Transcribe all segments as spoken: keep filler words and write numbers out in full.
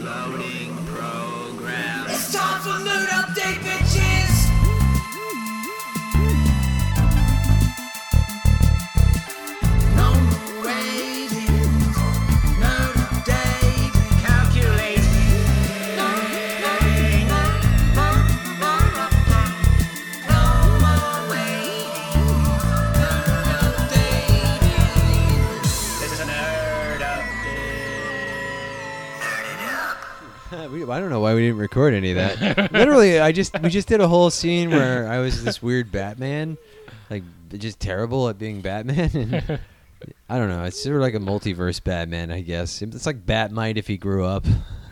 Loading program. It's time for Nerd Update, bitches! No more waiting. Nerd Update. Calculate. No, no, no, no, no, no more waiting. Nerd Update. This is a nerd update. we, I don't know why we didn't record any of that. Literally, I just we just did a whole scene where I was this weird Batman, like just terrible at being Batman. And I don't know. It's sort of like a multiverse Batman, I guess. It's like Batmite if he grew up.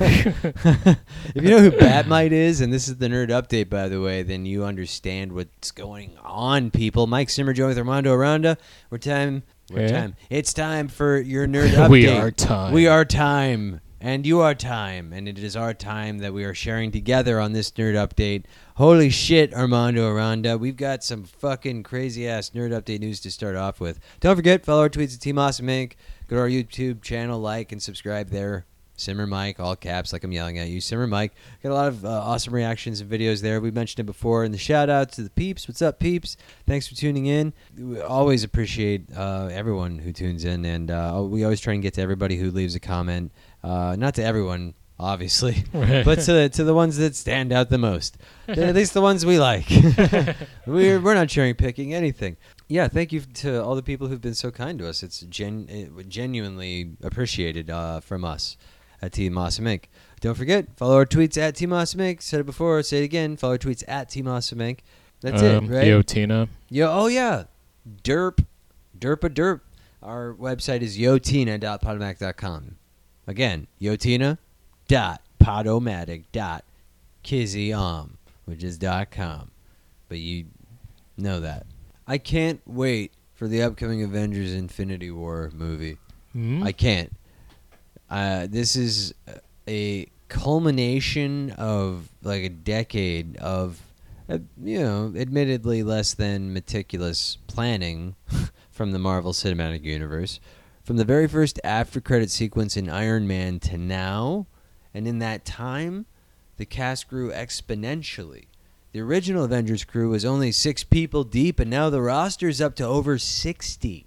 If you know who Batmite is, and this is the nerd update, by the way, then you understand what's going on, people. Mike Simmer, joined with Armando Aranda. We're time. We're Yeah. time. It's time for your nerd update. We are time. We are time. And you are time, and it is our time that we are sharing together on this nerd update. Holy shit, Armando Aranda. We've got some fucking crazy-ass nerd update news to start off with. Don't forget, follow our tweets at Team Awesome Incorporated. Go to our YouTube channel, like and subscribe there. Simmer Mike, all caps, like I'm yelling at you. Simmer Mike. Got a lot of uh, awesome reactions and videos there. We mentioned it before. And the shout-out to the peeps. What's up, peeps? Thanks for tuning in. We always appreciate uh, everyone who tunes in, and uh, we always try and get to everybody who leaves a comment. Uh, not to everyone, obviously, but to the, to the ones that stand out the most. At least the ones we like. we're we're not cherry picking anything. Yeah, thank you to all the people who've been so kind to us. It's gen- it, genuinely appreciated uh, from us at Team Awesome Incorporated. Don't forget, follow our tweets at Team Awesome Incorporated. Said it before, say it again. Follow our tweets at Team Awesome Incorporated. That's um, it, right? Yo, Tina. Yo, oh yeah, derp, derpa derp. Our website is yotina dot podomatic dot com. Again, yotina dot podomatic dot kizzyom, which is dot com. But you know that. I can't wait for the upcoming Avengers Infinity War movie. Hmm? I can't. Uh, this is a culmination of like a decade of, uh, you know, admittedly less than meticulous planning from the Marvel Cinematic Universe. From the very first after-credit sequence in Iron Man to now, and in that time, the cast grew exponentially. The original Avengers crew was only six people deep, and now the roster's up to over sixty.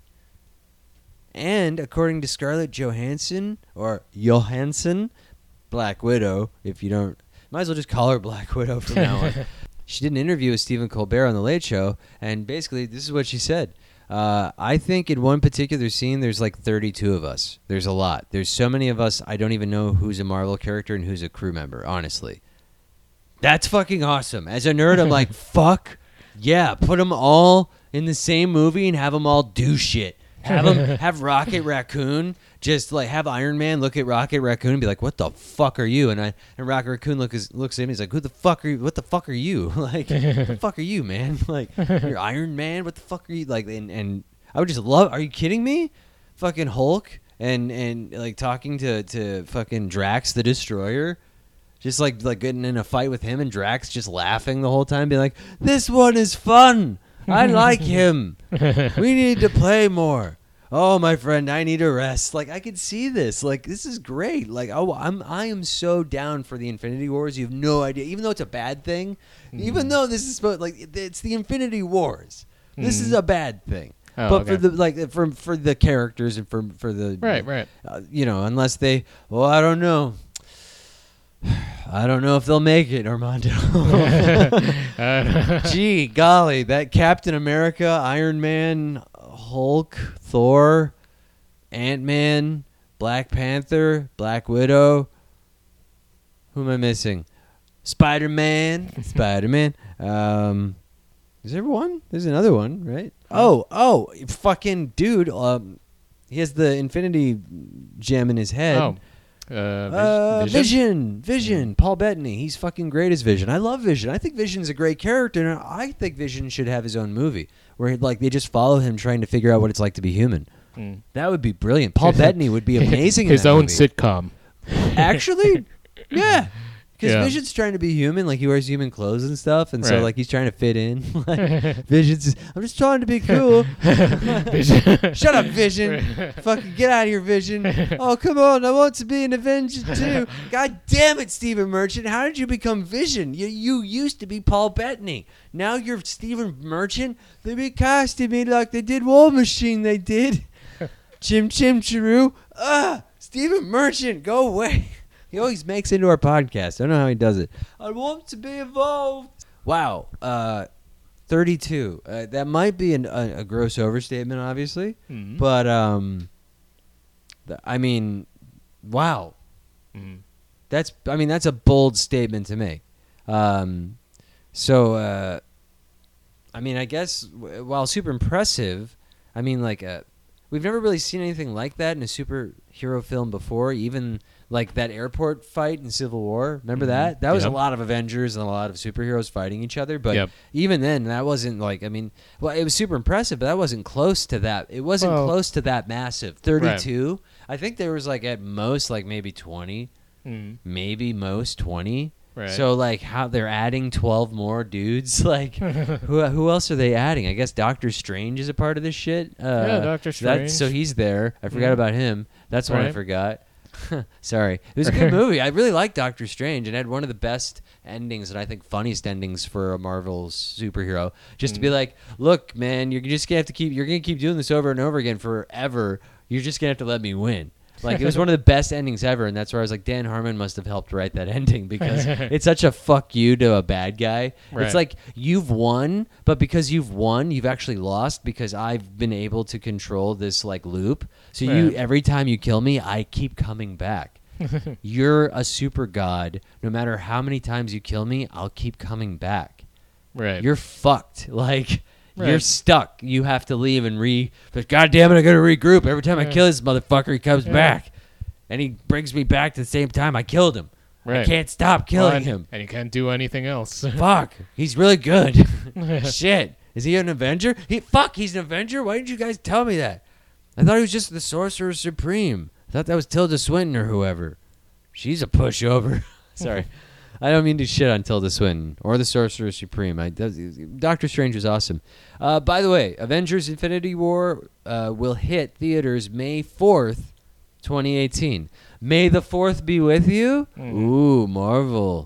And according to Scarlett Johansson, or Johansson, Black Widow, if you don't, might as well just call her Black Widow from now on. She did an interview with Stephen Colbert on The Late Show, and basically this is what she said. Uh, I think in one particular scene, there's like thirty-two of us. There's a lot. There's so many of us, I don't even know who's a Marvel character and who's a crew member, honestly. That's fucking awesome. As a nerd, I'm like, fuck, yeah, put them all in the same movie and have them all do shit. Have them, have Rocket Raccoon just like have Iron Man look at Rocket Raccoon and be like, "What the fuck are you?" And I and Rocket Raccoon look is, looks at him. He's like, "Who the fuck are you? What the fuck are you? Like, what the fuck are you, man? Like, you're Iron Man. What the fuck are you like?" And and I would just love. Are you kidding me? Fucking Hulk and and like talking to to fucking Drax the Destroyer. Just like like getting in a fight with him and Drax just laughing the whole time, being like, "This one is fun. I like him. We need to play more. Oh, my friend, I need a rest." Like, I could see this. Like, this is great. Like, oh, I'm I am so down for the Infinity Wars. You have no idea. Even though it's a bad thing, mm. even though this is supposed like it's the Infinity Wars. Mm. This is a bad thing. Oh, but okay. for the like for for the characters and for for the right, right. Uh, you know, unless they, well, I don't know. I don't know if they'll make it, Armando. Gee, golly, that Captain America, Iron Man, Hulk, Thor, Ant-Man, Black Panther, Black Widow. Who am I missing? Spider-Man. Spider-Man. Um, is there one? There's another one, right? Oh, oh, fucking dude. Um, he has the Infinity Gem in his head. Oh. Uh, vis- Uh, Vision? Vision, Vision, Paul Bettany. He's fucking great as Vision. I love Vision. I think Vision's a great character, and I think Vision should have his own movie where like they just follow him trying to figure out what it's like to be human. Mm. That would be brilliant. Paul Bettany would be amazing. His in that own movie. sitcom. Actually, yeah, Because Yeah. Vision's trying to be human, like he wears human clothes and stuff, and so Right. like he's trying to fit in. Like Vision's, I'm just trying to be cool. Vision. Shut up, Vision. Fucking get out of here, Vision. Oh, come on. I want to be an Avenger too. God damn it, Stephen Merchant. How did you become Vision? You you used to be Paul Bettany. Now you're Stephen Merchant. They recasted me like they did War Machine. They did. Chim Chim Chiru. Ah, Stephen Merchant, go away. He always makes into our podcast. I don't know how he does it. I want to be involved. Wow. Uh, thirty-two. Uh, that might be an, a, a gross overstatement, obviously. Mhm. But, um, th- I mean, wow. Mhm. That's, I mean, that's a bold statement to make. Um, so, uh, I mean, I guess w- while super impressive, I mean, like, uh, we've never really seen anything like that in a superhero film before, even like that airport fight in Civil War. Remember Mhm. that? That was Yep. a lot of Avengers and a lot of superheroes fighting each other. But Yep. even then, that wasn't like, I mean, well, it was super impressive, but that wasn't close to that. It wasn't Well- close to that massive. thirty-two. I think there was like at most like maybe twenty, Mhm. maybe most twenty. Right. So like how they're adding twelve more dudes, like who who else are they adding? I guess Doctor Strange is a part of this shit. Uh, Yeah, Doctor that- so Strange. he's there. I forgot Mhm. about him. That's one I Right. forgot. Sorry. It was a good movie. I really liked Doctor Strange and had one of the best endings and I think funniest endings for a Marvel superhero. Just to be Mm. like, look, man, you're just gonna have to keep you're gonna keep doing this over and over again forever. You're just gonna have to let me win. Like it was one of the best endings ever, and that's where I was like, Dan Harmon must have helped write that ending because it's such a fuck you to a bad guy. Right. It's like you've won, but because you've won, you've actually lost because I've been able to control this like loop. So you Right. every time you kill me, I keep coming back. You're a super god. No matter how many times you kill me, I'll keep coming back. Right. You're fucked. Like you're Right. stuck. You have to leave and re. But God damn it, I gotta regroup. Every time I Yeah. kill this motherfucker, he comes Yeah. back, and he brings me back to the same time I killed him. I Right. can't stop Well, killing and, him. and you can't do anything else. Fuck, he's really good. Shit, is he an Avenger? He fuck, he's an Avenger. Why didn't you guys tell me that? I thought he was just the Sorcerer Supreme. I thought that was Tilda Swinton or whoever. She's a pushover. Sorry. I don't mean to shit on Tilda Swinton or the Sorcerer Supreme. I, that, Doctor Strange was awesome. Uh, by the way, Avengers Infinity War uh, will hit theaters May fourth, twenty eighteen. May the fourth be with you? Mm. Ooh, Marvel.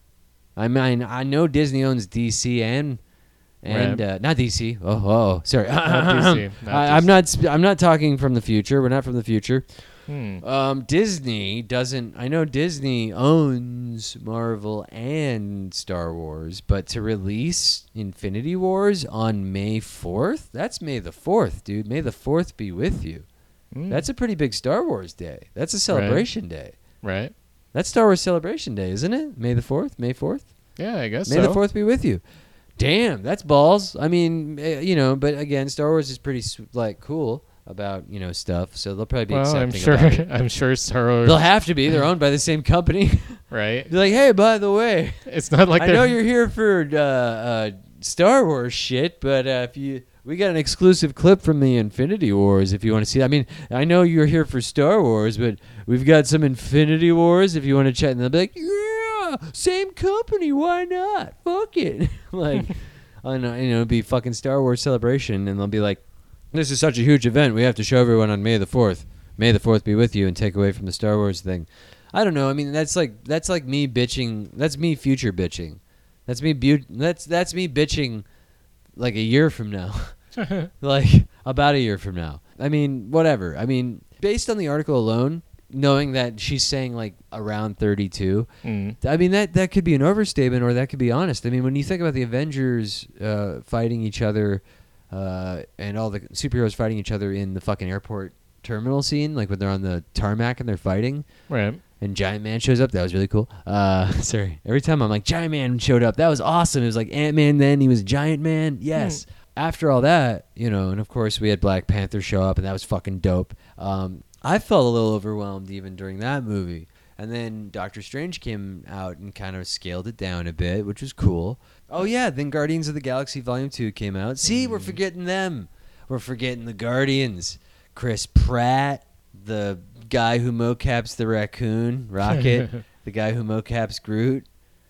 I mean, I know Disney owns D C and and Right. uh, not D C. Oh, oh sorry. Not D C, not I, D C. I'm not. sp- I'm not talking from the future. We're not from the future. Hmm. Um, Disney doesn't. I know Disney owns Marvel and Star Wars, but to release Infinity Wars on May fourth, that's May the fourth, dude. May the fourth be with you. Hmm. That's a pretty big Star Wars day. That's a celebration day. right. That's Star Wars Celebration Day, isn't it? May the fourth, May fourth. Yeah, I guess May so. the fourth be with you. Damn, that's balls. I mean, eh, you know, but again, Star Wars is pretty s- like cool about you know stuff, so they'll probably be Well, I'm accepting. sure. about it. I'm sure Star Wars. They'll have to be. They're owned by the same company. right. They're like, hey, by the way, It's not like I they're- know you're here for uh, uh, Star Wars shit, but uh, if you, we got an exclusive clip from the Infinity Wars if you want to see. I mean, I know you're here for Star Wars, but we've got some Infinity Wars if you want to chat. And they'll be like, yeah, same company, why not? Fuck it. Like, I know, you know, it'd be fucking Star Wars Celebration, and they'll be like, this is such a huge event. We have to show everyone on May the fourth. May the fourth be with you and take away from the Star Wars thing. I don't know. I mean, that's like that's like me bitching. That's me future bitching. That's me. Bu- that's that's me bitching, like a year from now, like about a year from now. I mean, whatever. I mean, based on the article alone, knowing that she's saying like around thirty-two. Mm. I mean, that that could be an overstatement or that could be honest. I mean, when you think about the Avengers uh, fighting each other uh, and all the superheroes fighting each other in the fucking airport terminal scene, like when they're on the tarmac and they're fighting, Right. and Giant Man shows up, that was really cool. Uh, sorry. Every time I'm like, Giant Man showed up. That was awesome. It was like Ant-Man then. He was Giant Man. Yes. After all that, you know, and of course we had Black Panther show up, and that was fucking dope. Um, I felt a little overwhelmed even during that movie. And then Doctor Strange came out and kind of scaled it down a bit, which was cool. Oh, yeah. Then Guardians of the Galaxy Volume two came out. See, we're forgetting them. We're forgetting the Guardians. Chris Pratt, the guy who mocaps the raccoon, Rocket. the guy who mocaps Groot,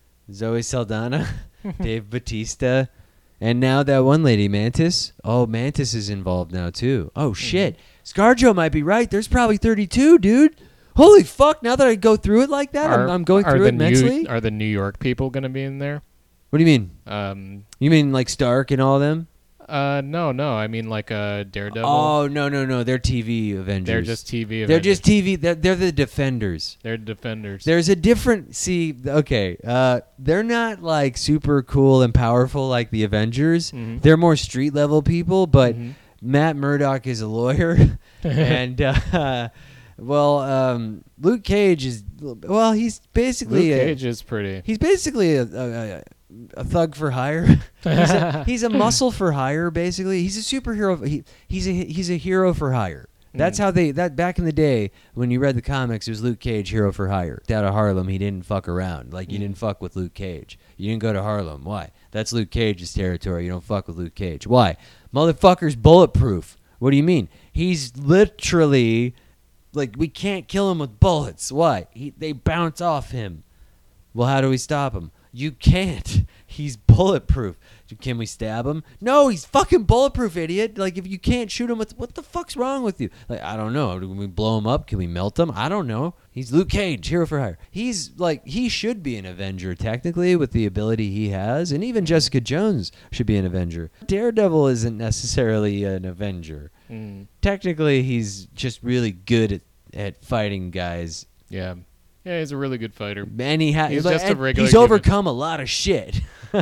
Zoe Saldana, Dave Bautista, and now that one lady, Mantis. Oh, Mantis is involved now too. Oh shit, ScarJo might be right. There's probably thirty-two, dude. Holy fuck! Now that I go through it like that, I'm, I'm going are through the it mentally. New, are the New York people going to be in there? What do you mean? Um, You mean like Stark and all them? uh, no, no. I mean like uh, Daredevil. Oh no no no! They're T V Avengers. They're just T V. They're Avengers. just T V. They're, they're the Defenders. They're defenders. There's a different. See, okay, uh, they're not like super cool and powerful like the Avengers. Mhm. They're more street level people. But Mhm. Matt Murdock is a lawyer, and uh, well, um, Luke Cage is. Well, he's Luke basically. a- Cage is pretty. He's basically a, a, a, a thug for hire. he's, a, he's a muscle for hire. Basically, he's a superhero. He, he's a he's a hero for hire. That's Mm. how they that back in the day when you read the comics, it was Luke Cage, hero for hire. Out of Harlem, he didn't fuck around. Like you Mm. didn't fuck with Luke Cage. You didn't go to Harlem. Why? That's Luke Cage's territory. You don't fuck with Luke Cage. Why? Motherfucker's bulletproof. What do you mean? He's literally like we can't kill him with bullets. Why? He, they bounce off him. Well, how do we stop him? You can't. He's bulletproof. Can we stab him? No, he's fucking bulletproof, idiot. Like, if you can't shoot him, with, what the fuck's wrong with you? Like, I don't know. Can we blow him up? Can we melt him? I don't know. He's Luke Cage, hero for hire. He's, like, he should be an Avenger, technically, with the ability he has. And even Jessica Jones should be an Avenger. Daredevil isn't necessarily an Avenger. Mm. Technically, he's just really good at, at fighting guys. Yeah. Yeah, he's a really good fighter. And he ha- He's like, just a and regular he's human. overcome a lot of shit.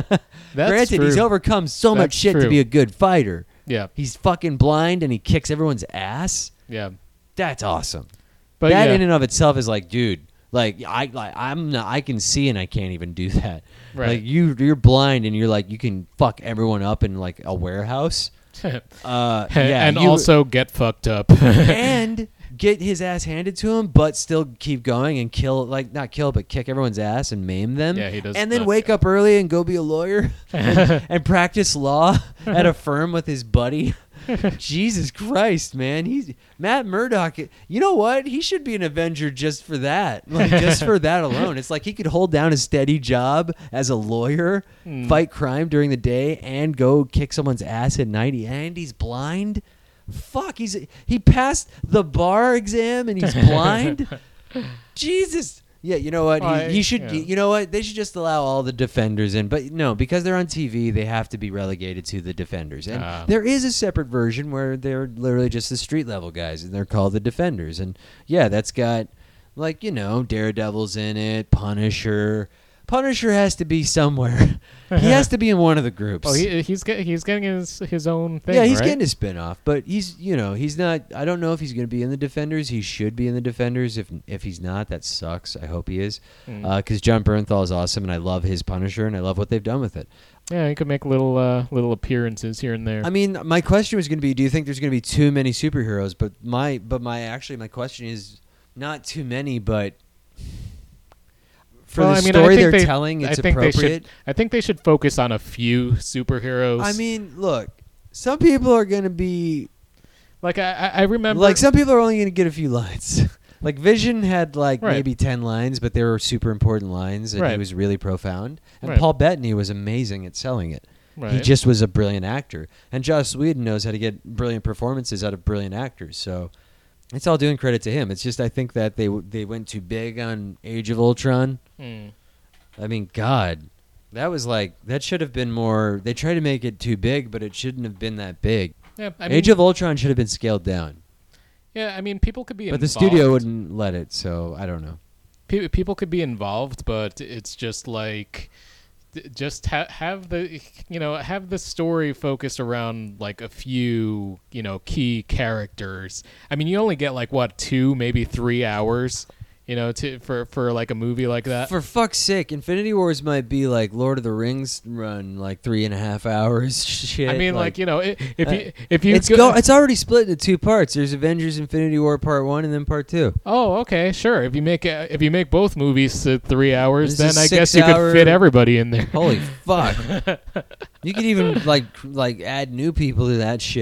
That's Granted, he's true. overcome so much That's shit to true. be a good fighter. Yeah. He's fucking blind and he kicks everyone's ass. Yeah. That's awesome. But that yeah. in and of itself is like, dude, like I like I'm not, I can see and I can't even do that. Right. Like you you're blind and you're like you can fuck everyone up in like a warehouse. Uh yeah, and you- also get fucked up. and get his ass handed to him, but still keep going and kill, like not kill, but kick everyone's ass and maim them. Yeah, he does And then not wake kill. up early and go be a lawyer and, and practice law at a firm with his buddy. Jesus Christ, man! He's Matt Murdock. You know what? He should be an Avenger just for that, like just for that alone. It's like he could hold down a steady job as a lawyer, Hmm. fight crime during the day, and go kick someone's ass at night. And he's blind. Fuck, he's he passed the bar exam and he's blind. Jesus. Yeah, you know what? Well, he, he should. yeah. You know what? They should just allow all the Defenders in. But no, because they're on T V, they have to be relegated to the Defenders. And Ah. there is a separate version where they're literally just the street level guys, and they're called the Defenders. And yeah, that's got like you know Daredevil's in it, Punisher. Punisher has to be somewhere. He has to be in one of the groups. Oh, he, he's get, he's getting his his own thing. yeah, he's right? getting a spin-off, but he's you know he's not. I don't know if he's going to be in the Defenders. He should be in the Defenders. If if he's not, that sucks. I hope he is, Mm. because John Bernthal is awesome, and I love his Punisher, and I love what they've done with it. Yeah, he could make little uh, little appearances here and there. I mean, my question was going to be, do you think there's going to be too many superheroes? But my but my actually my question is not too many, but for Well, the I mean, I story think they're they- telling, it's I think appropriate. They should, I think they should focus on a few superheroes. I mean, look, some people are going to be like I, I I remember, like some people are only going to get a few lines. Like Vision had like Right. maybe ten lines, but they were super important lines, and he Right. was really profound. And Right. Paul Bettany was amazing at selling it. right. He just was a brilliant actor, and Joss Whedon knows how to get brilliant performances out of brilliant actors. So it's all doing credit to him. It's just I think that they w- they went too big on Age of Ultron. Mm. I mean, God, that was like that should have been more. They tried to make it too big, but it shouldn't have been that big. Yeah, I mean, Age of Ultron should have been scaled down, yeah, I mean, people could be, but the involved. studio wouldn't let it. So I don't know. Pe- people could be involved, but it's just like th- just ha- have the you know have the story focused around like a few you know key characters. I mean, you only get like what two, maybe three hours, you know, to for for like a movie like that. For fuck's sake, Infinity Wars might be like Lord of the Rings run, like three and a half hours. Shit. I mean, like, you know, i- if uh, you if you it's go, go, it's already split into two parts. There's Avengers: Infinity War Part One and then Part Two. oh, okay, sure. If you make uh, if you make both movies to three hours, This is then I six guess you could hour- fit everybody in there. Holy fuck! You could even like like add new people to that shit.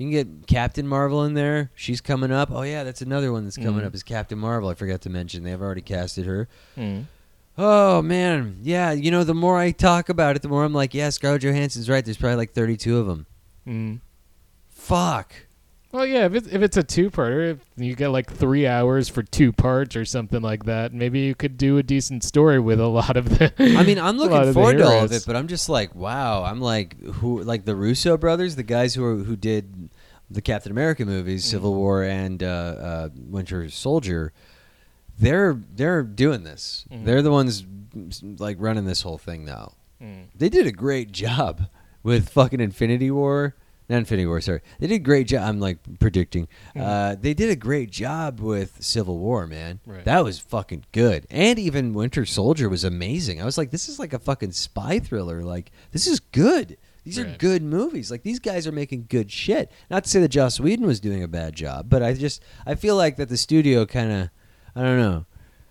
You can get Captain Marvel in there. She's coming up. Oh yeah, that's another one that's coming Mm. up is Captain Marvel. I forgot to mention they've already casted her. Mm. Oh man, yeah. You know, the more I talk about it, the more I'm like, yeah, Scarlett Johansson's right. There's probably like thirty-two of them. Mm. Fuck. Well, yeah, if it's, if it's a two-parter, if you get like three hours for two parts or something like that, maybe you could do a decent story with a lot of the. I mean, I'm a lot looking of the forward to all of heroes. it, but I'm just like, wow. I'm like, who? Like the Russo brothers, the guys who are, who did the Captain America movies, Civil War and uh, uh, Winter Soldier. They're they're doing this. Mm. They're the ones like running this whole thing now. Mm. They did a great job with fucking Infinity War. Not Infinity War, sorry. They did a great job. I'm like predicting. Mm. Uh, they did a great job with Civil War, man. Right. That was fucking good. And even Winter Soldier was amazing. I was like, this is like a fucking spy thriller. Like, this is good. These are Right. good movies. Like, these guys are making good shit. Not to say that Joss Whedon was doing a bad job, but I just, I feel like that the studio kind of, I don't know.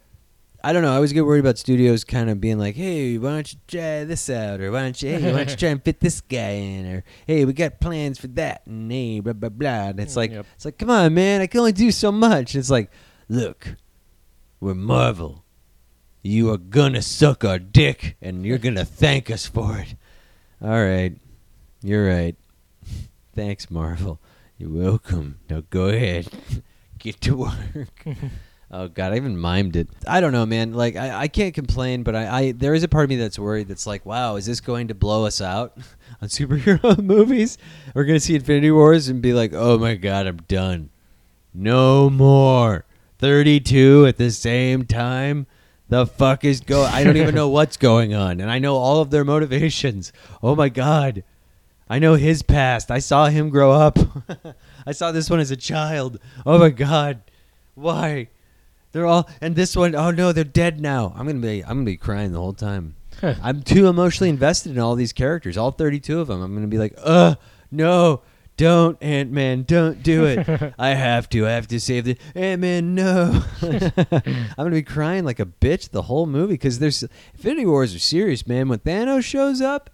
I don't know. I always get worried about studios kind of being like, "Hey, why don't you try this out?" Or "Why don't you, hey, why don't you try and fit this guy in?" Or "Hey, we got plans for that." And hey, blah blah blah. And it's Mm, like, yep. it's like, come on, man. I can only do so much. It's like, look, we're Marvel. You are gonna suck our dick, and you're gonna thank us for it. All right, you're right. Thanks, Marvel. You're welcome. Now go ahead, get to work. Oh God, I even mimed it. I don't know, man. Like I, I can't complain, but I, I there is a part of me that's worried. That's like, wow, is this going to blow us out on superhero movies? We're gonna see Infinity Wars and be like, oh my God, I'm done. No more. thirty-two at the same time. The fuck is go? I don't even know what's going on, and I know all of their motivations. Oh my God, I know his past. I saw him grow up. I saw this one as a child. Oh my God, why? They're all, and this one, oh no, they're dead now. I'm gonna be, I'm gonna be crying the whole time. I'm too emotionally invested in all these characters, all thirty-two of them. I'm gonna be like, uh, no, don't, Ant-Man, don't do it. I have to, I have to save the Ant-Man. No, I'm gonna be crying like a bitch the whole movie because there's Infinity Wars are serious, man. When Thanos shows up,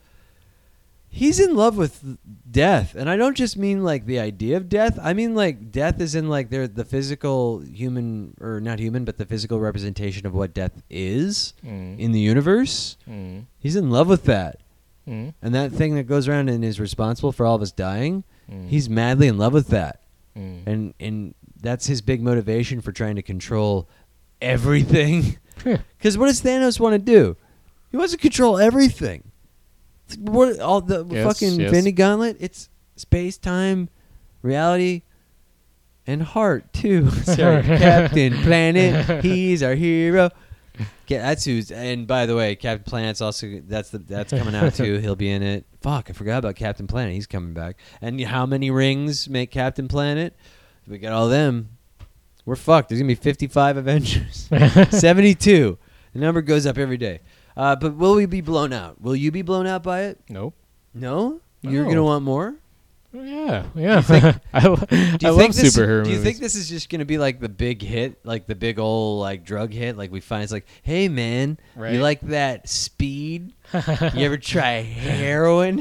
he's in love with death, and I don't just mean like the idea of death. I mean like death is in like they're the physical human, or not human, but the physical representation of what death is Mm. in the universe. Mm. He's in love with that, Mm. and that thing that goes around and is responsible for all of us dying. Mm. He's madly in love with that, Mm. and and that's his big motivation for trying to control everything. Because what does Thanos want to do? He wants to control everything. What all the Yes, fucking yes. Infinity Gauntlet? It's space, time, reality, and heart too. Sorry, Captain Planet. He's our hero. Yeah, that's who's. And by the way, Captain Planet's also that's the that's coming out too. He'll be in it. Fuck, I forgot about Captain Planet. He's coming back. And how many rings make Captain Planet? We got all them. We're fucked. There's gonna be fifty-five Avengers. seventy-two. The number goes up every day. Uh, but will we be blown out? Will you be blown out by it? Nope. No? You're No. going to want more? Oh, yeah, yeah. think- I, lo- Do you I think love this, superhero Do you movies. think this is just going to be like the big hit, like the big old like drug hit? Like we find it's like, hey man, Right. you like that speed? You ever try heroin?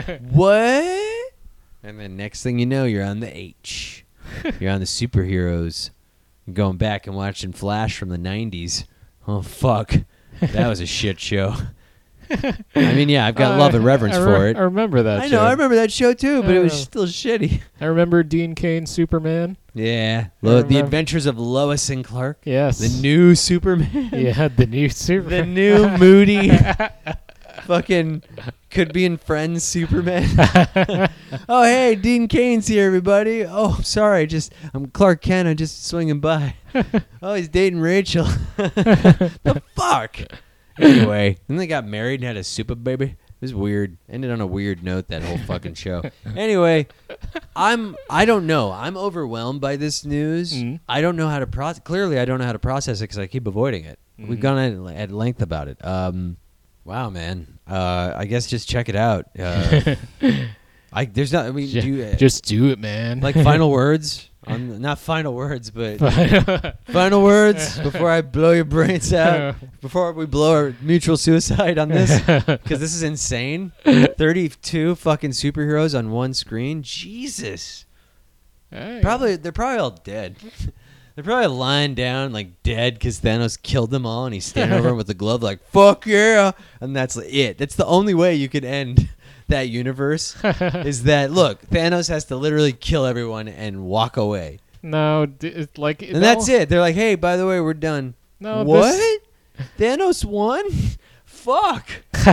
What? And then next thing you know, you're on the H. You're on the superheroes. You're going back and watching Flash from the nineties. Oh fuck, that was a shit show. I mean, yeah, I've got love and reverence I, I for re- it. I remember that. I know, show. I remember that show too, but it was Oh. still shitty. I remember Dean Cain Superman. Yeah, I Lo- the remember- Adventures of Lois and Clark. Yes. The new Superman. Yeah, the new The Superman. new moody fucking could be in Friends Superman. Oh, hey, Dean Cain's here, everybody. Oh, sorry, just I'm Clark Kent. I'm just swinging by. Oh, he's dating Rachel. The fuck? Anyway, then they got married and had a super baby. It was weird. Ended on a weird note, that whole fucking show. Anyway, I'm I don't know. I'm overwhelmed by this news. Mhm. I don't know how to process. Clearly, I don't know how to process it because I keep avoiding it. We've Mhm. gone at, at length about it. Um, wow, man. Uh, I guess just check it out. Uh, I there's not. I mean, Ju- do you, uh, Just do it, man. like final words. On, not final words, but final words before I blow your brains out. Before we blow our mutual suicide on this, because this is insane. thirty-two fucking superheroes on one screen. Jesus. Hey. Probably they're probably all dead. They're probably lying down like dead because Thanos killed them all, and he's standing over 'em with the glove like "fuck yeah," and that's like, it. That's the only way you could end that universe. Is that look? Thanos has to literally kill everyone and walk away, No, d- it's like and that's it. They're like, "Hey, by the way, we're done." No, what? this- Thanos won? Fuck.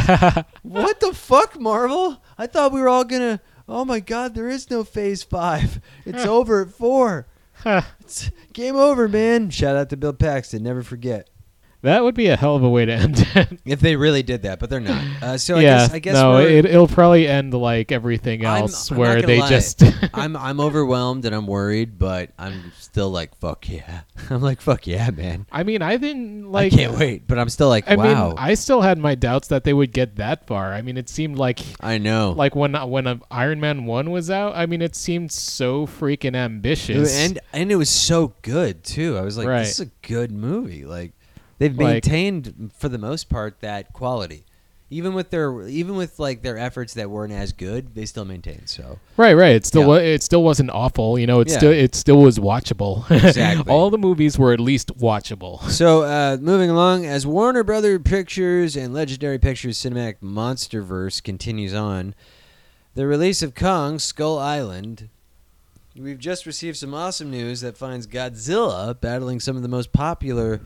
What the fuck, Marvel? I thought we were all gonna. Oh my God, there is no Phase Five. It's over at four. It's game over, man. Shout out to Bill Paxton. Never forget. That would be a hell of a way to end it. If they really did that, but they're not. Uh, so yeah, I guess I guess no, we're, it, it'll probably end like everything I'm- else, I'm where not gonna they lie. just. I'm I'm overwhelmed and I'm worried, but I'm still like fuck yeah. I'm like fuck yeah, man. I mean, I didn't like. I can't wait, but I'm still like I wow. mean, I still had my doubts that they would get that far. I mean, it seemed like I know. like when when uh, Iron Man one was out. I mean, it seemed so freaking ambitious. and and it was so good too. I was like, Right. this is a good movie. Like they've Like- maintained for the most part that quality. Even with their even with like their efforts that weren't as good, they still maintained. So Right, right. It still Yeah. wa- it still wasn't awful. You know, it Yeah. still it still was watchable. Exactly. All the movies were at least watchable. So, uh, moving along, as Warner Brother Pictures and Legendary Pictures Cinematic Monsterverse continues on, the release of Kong Skull Island, we've just received some awesome news that finds Godzilla battling some of the most popular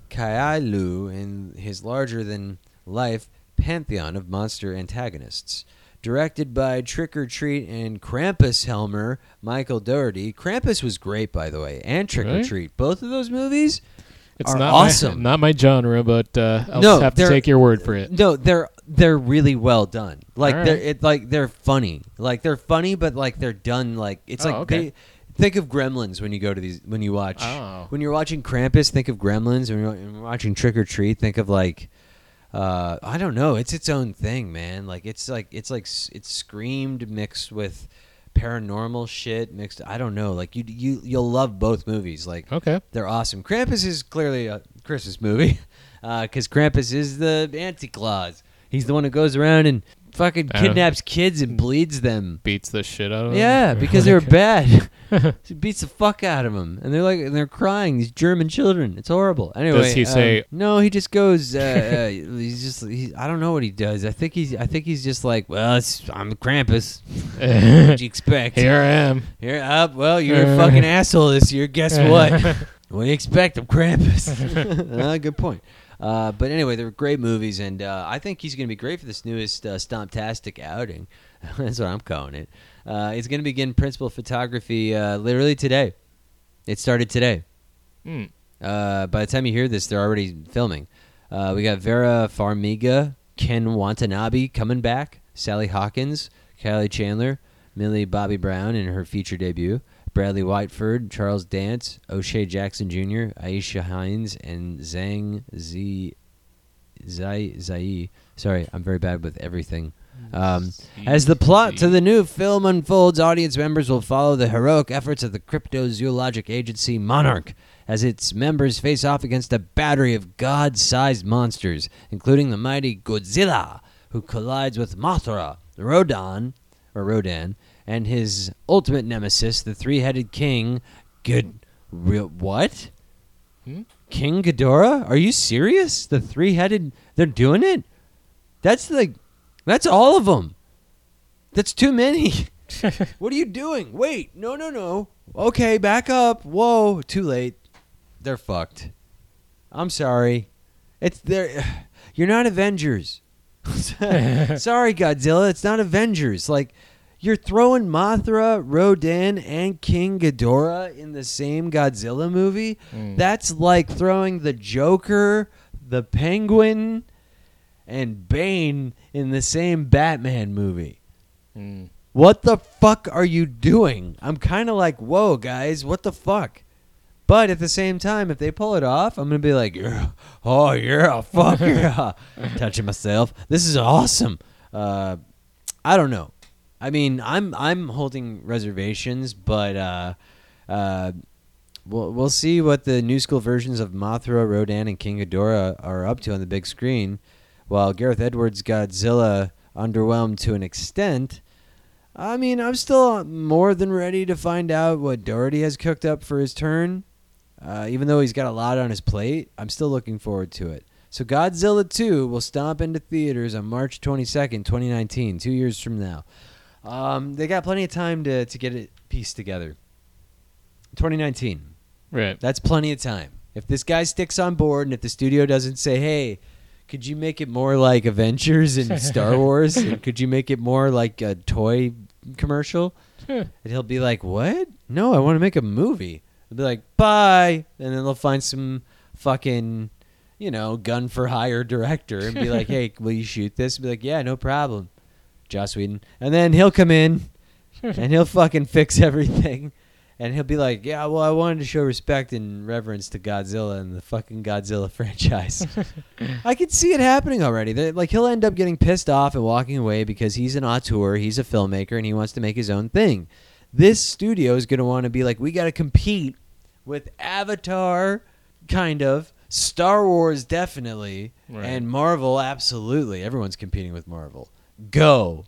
Kaiju in his larger-than-life pantheon of monster antagonists. Directed by Trick or Treat and Krampus Helmer, Michael Dougherty. Krampus was great, by the way, and Trick or Really? Treat. Both of those movies It's are not awesome. my, not my genre, but uh, I'll No, have to they're- take your word for it. No, they're they're really well done. Like All they're right. it like they're funny. Like they're funny, but like they're done. Like it's Oh, like okay. they think of Gremlins when you go to these when you watch Oh. when you're watching Krampus. Think of Gremlins. When you're, when you're watching Trick or Treat, think of like uh, I don't know. It's its own thing, man. Like it's like it's like s- it's screamed mixed with paranormal shit mixed. I don't know. Like you you you'll love both movies. Like Okay. they're awesome. Krampus is clearly a Christmas movie because Krampus is the Anti-Claus. He's the one who goes around and fucking Uh, kidnaps kids and bleeds them. Beats the shit out of them. Yeah, because they were bad. He beats the fuck out of them, and they're like, and they're crying. These German children. It's horrible. Anyway, Does he um, say- no? He just goes. Uh, uh, he's just. He, I don't know what he does. I think he's. I think he's just like, well, it's, I'm Krampus. What'd you expect? Here I am. Here up. Well, you're a fucking asshole this year. Guess what? What do you expect? I'm Krampus. uh, good point. Uh, but anyway, they're great movies, and uh, I think he's going to be great for this newest uh, Stomptastic outing. That's what I'm calling it. Uh, he's going to begin principal photography uh, literally today. It started today. Hmm. Uh, by the time you hear this, they're already filming. Uh, we got Vera Farmiga, Ken Watanabe coming back, Sally Hawkins, Kylie Chandler, Millie Bobby Brown in her feature debut, Bradley Whiteford, Charles Dance, O'Shea Jackson Junior, Aisha Hines, and Zhang Zi, Zai, Zai. Sorry, I'm very bad with everything. Um, as the plot to the new film unfolds, audience members will follow the heroic efforts of the cryptozoologic agency Monarch as its members face off against a battery of god-sized monsters, including the mighty Godzilla, who collides with Mothra, Rodan, or Rodan, and his ultimate nemesis, the three-headed king, Good. Real what? Hmm? King Ghidorah? Are you serious? The three-headed? They're doing it? That's like, that's all of them. That's too many. What are you doing? Wait, no, no, no. Okay, back up. Whoa, too late. They're fucked. I'm sorry. It's there. You're not Avengers. Sorry, Godzilla. It's not Avengers. Like, you're throwing Mothra, Rodan, and King Ghidorah in the same Godzilla movie. Mm. That's like throwing the Joker, the Penguin, and Bane in the same Batman movie. Hmm. What the fuck are you doing? I'm kind of like, whoa, guys, what the fuck? But at the same time, if they pull it off, I'm going to be like, yeah, oh, yeah, fuck yeah. Touching myself. This is awesome. Uh, I don't know. I mean, I'm I'm holding reservations, but uh, uh, we'll, we'll see what the new school versions of Mothra, Rodan, and King Ghidorah are up to on the big screen. While Gareth Edwards' Godzilla underwhelmed to an extent, I mean, I'm still more than ready to find out what Doherty has cooked up for his turn. Uh, even though he's got a lot on his plate, I'm still looking forward to it. So Godzilla two will stomp into theaters on March twenty-second, twenty nineteen, two years from now. Um, they got plenty of time to, to get it pieced together. twenty nineteen. Right. That's plenty of time. If this guy sticks on board and if the studio doesn't say, hey, could you make it more like Avengers and Star Wars? And could you make it more like a toy commercial? And he'll be like, what? No, I want to make a movie. They'll be like, bye. And then they'll find some fucking, you know, gun for hire director and be like, hey, will you shoot this? And be like, yeah, no problem. Joss Whedon. And then he'll come in and he'll fucking fix everything. And he'll be like, yeah, well, I wanted to show respect and reverence to Godzilla and the fucking Godzilla franchise. I could see it happening already. They're, like, he'll end up getting pissed off and walking away because he's an auteur, he's a filmmaker, and he wants to make his own thing. This studio is going to want to be like, we got to compete with Avatar, kind of, Star Wars, definitely, Right. and Marvel, absolutely. Everyone's competing with Marvel. Go.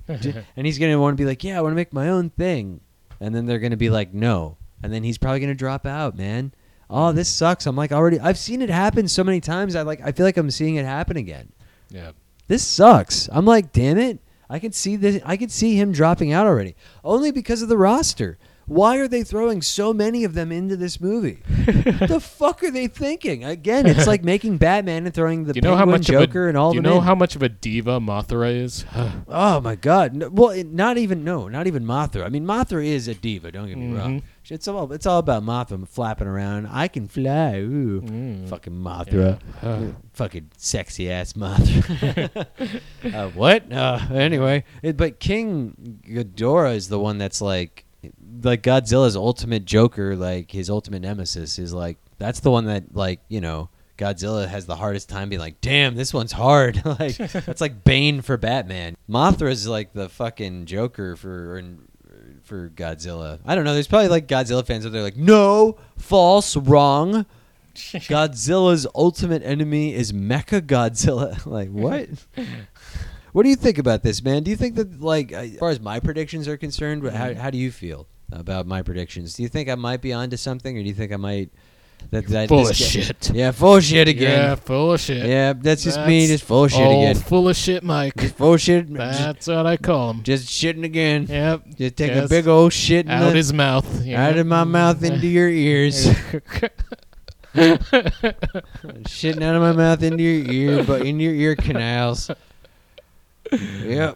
And he's going to want to be like, yeah, I want to make my own thing. And then they're going to be like, no. And then he's probably going to drop out, man. Oh, this sucks. I'm like already, I've seen it happen so many times. I like, I feel like I'm seeing it happen again. Yeah. This sucks. I'm like, damn it. I can see this. I can see him dropping out already. Only because of the roster. Why are they throwing so many of them into this movie? What the fuck are they thinking? Again, it's like making Batman and throwing the Do you know how Penguin, much Joker, of a, and all do you of them know in. how much of a diva Mothra is? Oh my God! No, well, it, not even no, not even Mothra. I mean, Mothra is a diva. Don't get me wrong. Mhm. It's all it's all about Mothra flapping around. I can fly. Ooh, Mm. fucking Mothra. Yeah. Uh. Fucking sexy ass Mothra. uh, what? Uh, anyway, it, but King Ghidorah is the one that's like, like Godzilla's ultimate Joker, like his ultimate nemesis is like that's the one that like you know. Godzilla has the hardest time being like, damn, this one's hard. Like that's like Bane for Batman. Mothra's like the fucking Joker for for Godzilla. I don't know. There's probably like Godzilla fans out there like, no, false, wrong. Godzilla's ultimate enemy is Mecha Godzilla. Like what? What do you think about this, man? Do you think that like as far as my predictions are concerned, how how do you feel about my predictions? Do you think I might be onto something, or do you think I might? That, that Full this of guy- shit. Yeah, full of shit Yeah, again. full of shit. Yeah, that's just me, That's just full of shit all again. full of shit, Mike. Just full of shit. Just, That's what I call him. just shitting again. Yep. Just taking Yes. a big old shit in Out the- his mouth. you out know? of my mouth into your ears. Shitting out of my mouth into your ear, but in your ear canals. Yep.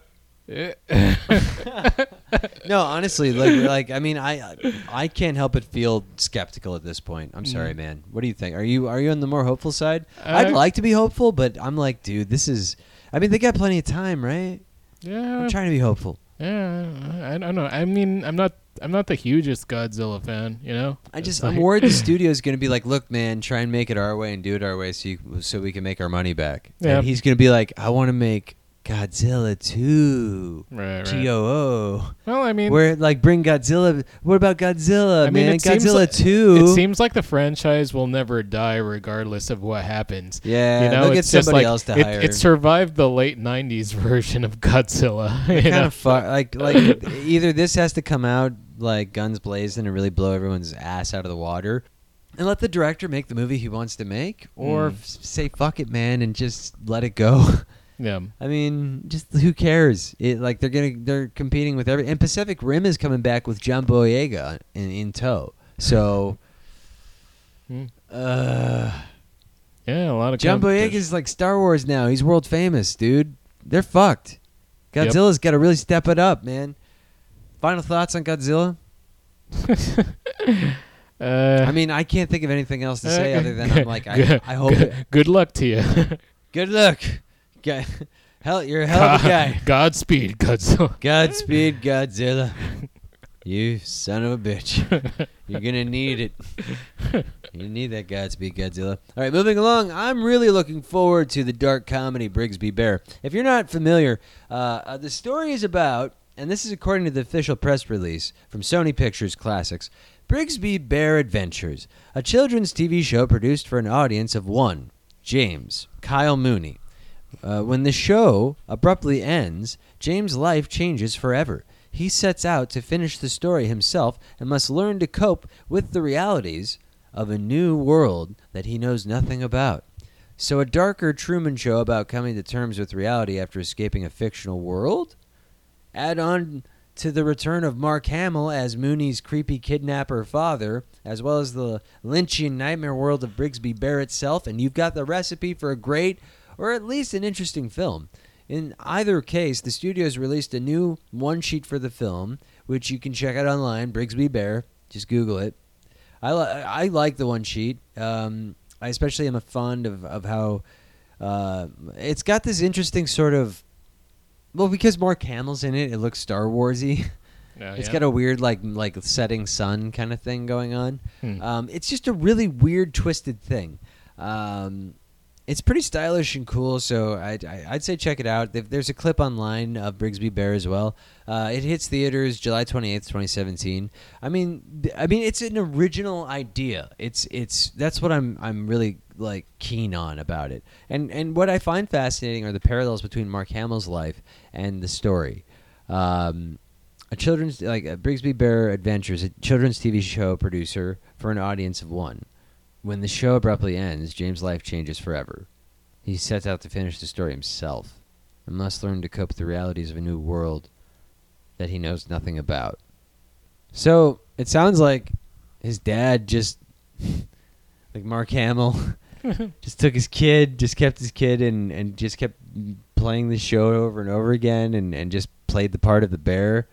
No, honestly, like, like I mean, I, I can't help but feel skeptical at this point. I'm sorry, Mm. man. What do you think? Are you, are you on the more hopeful side? Uh, I'd like to be hopeful, but I'm like, dude, this is. I mean, they got plenty of time, right? yeah. I'm trying to be hopeful. Yeah. I don't know. I mean, I'm not. I'm not the hugest Godzilla fan. You know. I just, It's I'm like- worried the studio is going to be like, look, man, try and make it our way and do it our way, so you, so we can make our money back. Yeah. And he's going to be like, I want to make Godzilla two. Right. Right. G O O. Well, I mean, Where like bring Godzilla? What about Godzilla, I mean, man? it seems Godzilla like- two. it seems like the franchise will never die, regardless of what happens. yeah, You know, they'll get it's just somebody like else to it, hire. it survived the late nineties version of Godzilla. you kind know? of fu- like like either this has to come out like guns blazing and really blow everyone's ass out of the water, and let the director make the movie he wants to make, or Mm. f- say fuck it, man, and just let it go. Yeah. I mean, just who cares? It like they're gonna they're competing with every and Pacific Rim is coming back with John Boyega in, in tow. So, Hmm. uh, Yeah, a lot of John competition. Boyega's like Star Wars now. He's world famous, dude. They're fucked. Yep. Godzilla's got to really step it up, man. Final thoughts on Godzilla? Uh, I mean, I can't think of anything else to say uh, other than I'm like, I, good, I hope. Good, It, good luck to you. good luck, guy. Hell, you're a hell of a guy. Godspeed, Godzilla. Godspeed, Godzilla. You son of a bitch. You're going to need it. You need that Godspeed, Godzilla. All right, moving along. I'm really looking forward to the dark comedy Brigsby Bear. If you're not familiar, uh, uh, the story is about, and this is according to the official press release from Sony Pictures Classics, Brigsby Bear Adventures, a children's T V show produced for an audience of one, James Kyle Mooney. Uh, when the show abruptly ends, James' life changes forever. he sets out to finish the story himself and must learn to cope with the realities of a new world that he knows nothing about. So a darker Truman Show about coming to terms with reality after escaping a fictional world? Add on to the return of Mark Hamill as Mooney's creepy kidnapper father, as well as the Lynchian nightmare world of Brigsby Bear itself, and you've got the recipe for a great, or at least an interesting film. In either case, the studios released a new one-sheet for the film, which you can check out online, Brigsby Bear. Just Google it. I, li- I like the one-sheet. Um, I especially am a fond of, of how uh, it's got this interesting sort of... Well, because Mark Hamill's in it, it looks Star Wars-y. Oh, It's yeah? got a weird, like, like setting sun kind of thing going on. Hmm. Um, it's just a really weird, twisted thing. Um, it's pretty stylish and cool, so I'd, I- I'd say check it out. There- There's a clip online of Brigsby Bear as well. Uh, it hits theaters July twenty-eighth, twenty seventeen. I mean, th- I mean, it's an original idea. It's it's that's what I'm I'm really like keen on about it. And and what I find fascinating are the parallels between Mark Hamill's life and the story. Um, a children's like a Brigsby Bear Adventures, a children's T V show producer for an audience of one. When the show abruptly ends, James' life changes forever. He sets out to finish the story himself and must learn to cope with the realities of a new world that he knows nothing about. So it sounds like his dad just, like Mark Hamill, just took his kid, just kept his kid, and, and just kept playing the show over and over again, and, and just played the part of the bear.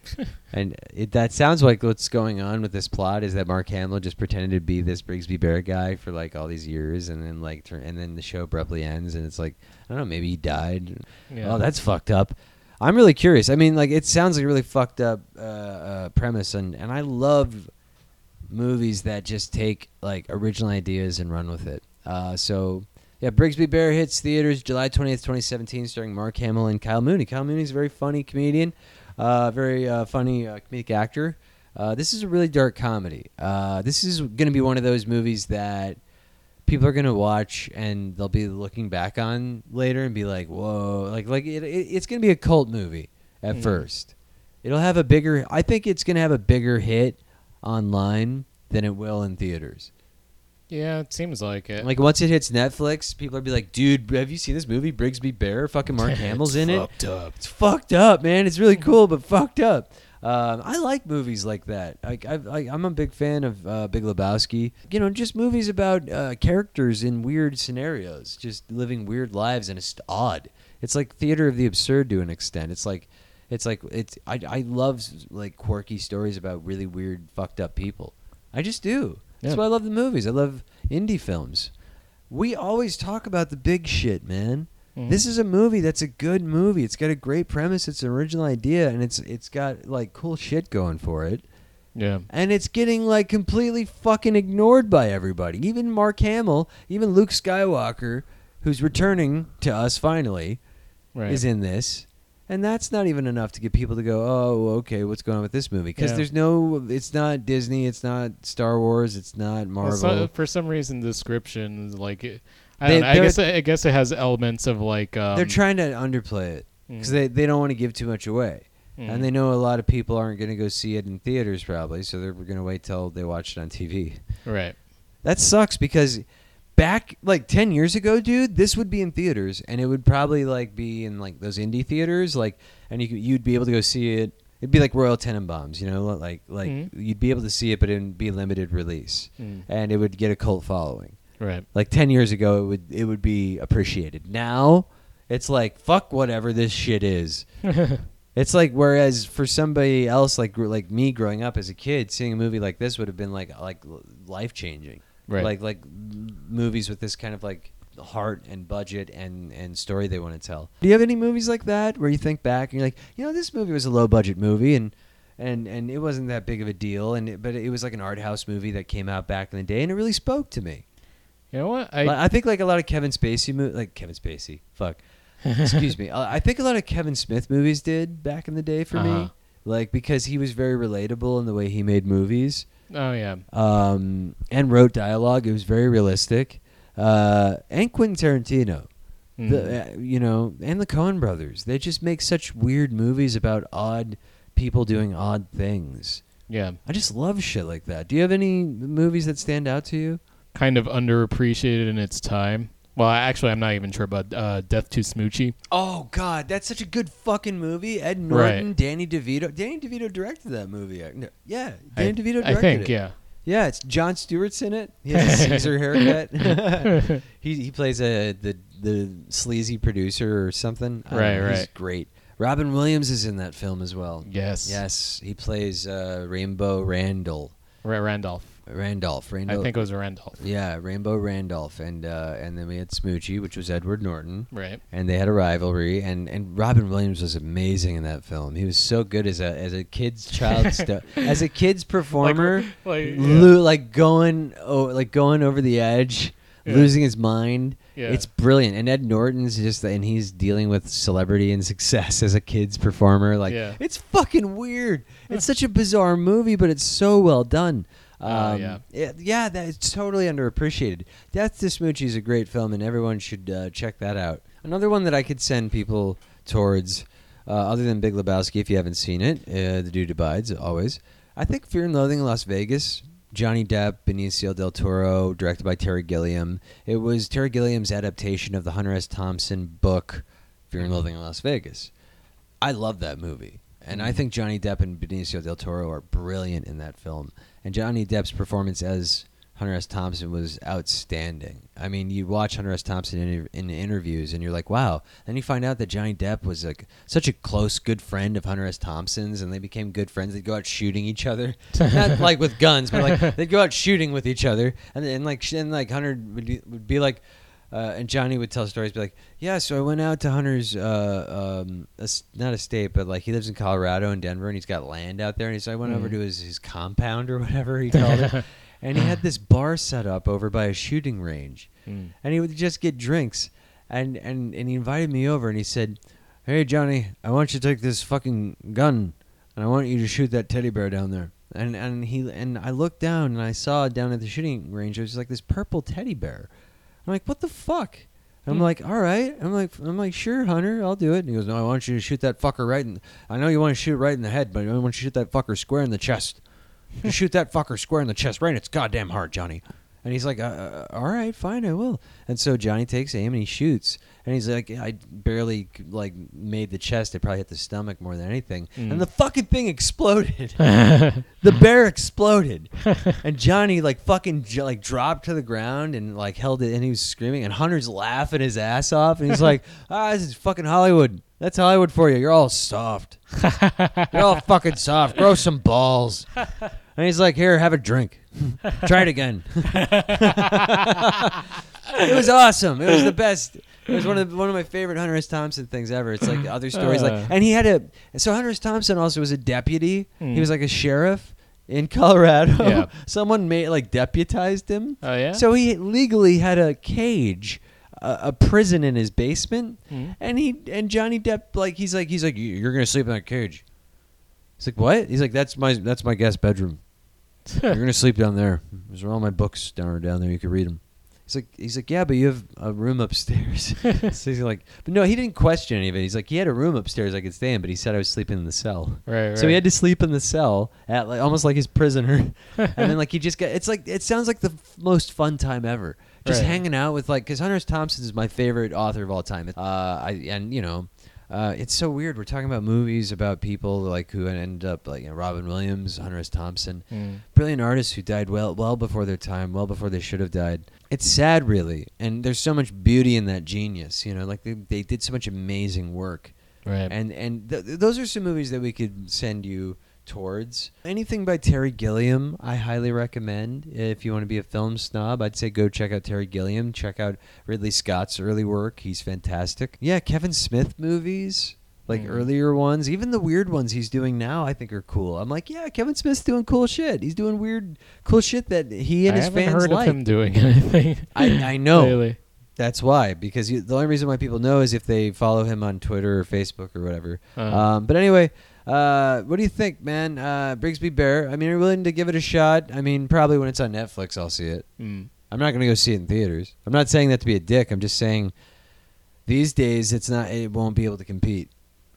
And it, that sounds like what's going on with this plot is that Mark Hamill just pretended to be this Brigsby Bear guy for like all these years, and then like turn, and then the show abruptly ends, and it's like I don't know, maybe he died. Yeah. Oh, that's fucked up. I'm really curious. I mean, like it sounds like a really fucked up uh, uh, premise, and and I love movies that just take like original ideas and run with it. Uh, so. Yeah, Brigsby Bear hits theaters July twentieth, twenty seventeen, starring Mark Hamill and Kyle Mooney. Kyle Mooney's a very funny comedian, uh, very uh, funny uh, comedic actor. Uh, this is a really dark comedy. Uh, this is going to be one of those movies that people are going to watch and they'll be looking back on later and be like, "Whoa!" Like, like it, it, it's going to be a cult movie at Mm. first. It'll have a bigger. I think it's going to have a bigger hit online than it will in theaters. Yeah, it seems like it. Like once it hits Netflix, people will be like, "Dude, have you seen this movie, Brigsby Bear? Fucking Mark Hamill's in it. Fucked up. It's fucked up, man. It's really cool, but fucked up." Um, I like movies like that. Like I, I, I'm a big fan of uh, Big Lebowski. You know, just movies about uh, characters in weird scenarios, just living weird lives, and it's odd. It's like theater of the absurd to an extent. It's like, it's like it's. I, I love like quirky stories about really weird, fucked up people. I just do. That's Yeah. why I love the movies. I love indie films. We always talk about the big shit, man. Mhm. This is a movie that's a good movie. It's got a great premise. It's an original idea, and it's it's got like cool shit going for it. Yeah. And it's getting like completely fucking ignored by everybody. Even Mark Hamill, even Luke Skywalker, who's returning to us finally, Right. is in this. And that's not even enough to get people to go, "Oh, okay, what's going on with this movie?" Because Yeah. there's no, it's not Disney, it's not Star Wars, it's not Well, Marvel. so- for some reason, the description is like, it, I, They- don't know, I they're- guess I guess it has elements of like. Um, They're trying to underplay it because Mm. they, they don't want to give too much away. mm. And they know a lot of people aren't going to go see it in theaters probably, so they're going to wait till they watch it on T V. Right. That sucks because back like ten years ago, dude, this would be in theaters and it would probably like be in like those indie theaters, like, and you could, you'd be able to go see it. It'd be like Royal Tenenbaums, you know, like like Mhm. you'd be able to see it, but it'd be limited release, Mm. and it would get a cult following. Right. Like ten years ago, it would it would be appreciated. Now, it's like fuck whatever this shit is. It's like whereas for somebody else like gr- like me growing up as a kid, seeing a movie like this would have been like like life changing. Right. Like like m- movies with this kind of like heart and budget and and story they want to tell. Do you have any movies like that where you think back and you're like, you know, this movie was a low budget movie and and and it wasn't that big of a deal, and it, but it was like an art house movie that came out back in the day and it really spoke to me. You know what? I, I I think like a lot of Kevin Spacey mo- like Kevin Spacey, fuck. Excuse me. Uh, I think a lot of Kevin Smith movies did back in the day for Uh-huh. me, like because he was very relatable in the way he made movies, oh yeah. um, and wrote dialogue. It was very realistic. Uh, and Quentin Tarantino, Mm. the, uh, you know, and the Coen brothers. They just make such weird movies about odd people doing odd things. Yeah. I just love shit like that. Do you have any movies that stand out to you? Kind of underappreciated in its time. Well, actually, I'm not even sure about uh, Death to Smoochie. Oh God, that's such a good fucking movie. Ed Norton, Right. Danny DeVito. Danny DeVito directed that movie. No, Yeah, Danny I, DeVito directed I think, it. yeah. Yeah, it's Jon Stewart's in it. He has a Caesar haircut. he he plays a the the sleazy producer or something. I don't Right, know. He's right. great. Robin Williams is in that film as well. Yes. Yes, he plays uh, Rainbow Randall. Ra- Randolph. Randolph. Randolph. I think it was Randolph. Yeah, Rainbow Randolph, and uh, and then we had Smoochie, which was Edward Norton. Right. And they had a rivalry, and, and Robin Williams was amazing in that film. He was so good as a as a kid's child stuff as a kid's performer, like, yeah. lo- like going oh, like going over the edge, Yeah. losing his mind. Yeah. It's brilliant. And Ed Norton's just and he's dealing with celebrity and success as a kid's performer. Like Yeah. it's fucking weird. It's such a bizarre movie, but it's so well done. Oh, Um, yeah. it- yeah, that is totally underappreciated. Death to Smoochie is a great film, and everyone should uh, check that out. Another one that I could send people towards, uh, other than Big Lebowski, if you haven't seen it, uh, The Dude Abides, always. I think Fear and Loathing in Las Vegas, Johnny Depp, Benicio del Toro, directed by Terry Gilliam. It was Terry Gilliam's adaptation of the Hunter S. Thompson book, Fear and Loathing in Las Vegas. I love that movie. And I think Johnny Depp and Benicio del Toro are brilliant in that film. And Johnny Depp's performance as Hunter S. Thompson was outstanding. I mean, you watch Hunter S. Thompson in, in interviews, and you're like, wow. Then you find out that Johnny Depp was like such a close, good friend of Hunter S. Thompson's, and they became good friends. They'd go out shooting each other, not like with guns, but like they'd go out shooting with each other, and and like sh- and like Hunter would be, would be like. Uh, and Johnny would tell stories, be like, "Yeah, so I went out to Hunter's, uh, um, es- not estate, but like he lives in Colorado and Denver, and he's got land out there. And so I went over Mm. to his, his compound or whatever he called it, and he had this bar set up over by a shooting range, Mm. and he would just get drinks, and and and he invited me over, and he said, "Hey Johnny, I want you to take this fucking gun, and I want you to shoot that teddy bear down there." And and he and I looked down and I saw down at the shooting range, it was like this purple teddy bear. I'm like, what the fuck? I'm Hmm. like, all right. I'm like, I'm like, sure, Hunter, I'll do it. And he goes, no, I want you to shoot that fucker right in. I know you want to shoot right in the head, but I want you to shoot that fucker square in the chest. Just shoot that fucker square in the chest, right in its goddamn heart, Johnny. And he's like, uh, uh, all right, fine, I will. And so Johnny takes aim and he shoots. And he's like, I barely like made the chest. I probably hit the stomach more than anything. Mm. And the fucking thing exploded. The bear exploded. And Johnny like fucking j- like dropped to the ground and like held it, and he was screaming. And Hunter's laughing his ass off. And he's like, ah, this is fucking Hollywood. That's Hollywood for you. You're all soft. You're all fucking soft. Grow some balls. And he's like, here, have a drink. Try it again. It was awesome. It was the best. It was one of the, one of my favorite Hunter S. Thompson things ever. It's like other stories, Uh. like, and he had a. So Hunter S. Thompson also was a deputy. Hmm. He was like a sheriff in Colorado. Yeah. Someone made like deputized him. Oh, yeah? So he legally had a cage, a, a prison in his basement, Hmm. and he and Johnny Depp like he's like he's like you're gonna sleep in that cage. He's like, what? He's like, that's my that's my guest bedroom. You're gonna sleep down there. There's all my books down down there. You can read them. He's like, he's like, yeah, but you have a room upstairs. So he's like, but no, he didn't question any of it. He's like, he had a room upstairs I could stay in, but he said I was sleeping in the cell. Right, right. So he had to sleep in the cell at like almost like his prisoner, and then like he just got. It's like it sounds like the f- most fun time ever. Just Right. hanging out with like, because Hunter S. Thompson is my favorite author of all time. Uh, I and you know. Uh, it's so weird. We're talking about movies about people like who end up like you know, Robin Williams, Hunter S. Thompson, Mm. brilliant artists who died well, well before their time, well before they should have died. It's sad, really, and there's so much beauty in that genius. You know, like they, they did so much amazing work, Right. and and th- th- those are some movies that we could send you towards. Anything by Terry Gilliam, I highly recommend. If you want to be a film snob, I'd say go check out Terry Gilliam. Check out Ridley Scott's early work. He's fantastic. Yeah, Kevin Smith movies, like Mm. earlier ones, even the weird ones he's doing now, I think are cool. I'm like, yeah, Kevin Smith's doing cool shit. He's doing weird, cool shit that he and I his haven't fans heard like. of him doing anything. I, I know. Lately. That's why, because you, the only reason why people know is if they follow him on Twitter or Facebook or whatever. Uh-huh. Um, but anyway, uh, what do you think, man? Uh, Brigsby Bear. I mean, are you willing to give it a shot? I mean, probably when it's on Netflix, I'll see it. Mm. I'm not going to go see it in theaters. I'm not saying that to be a dick. I'm just saying these days it's not. It won't be able to compete.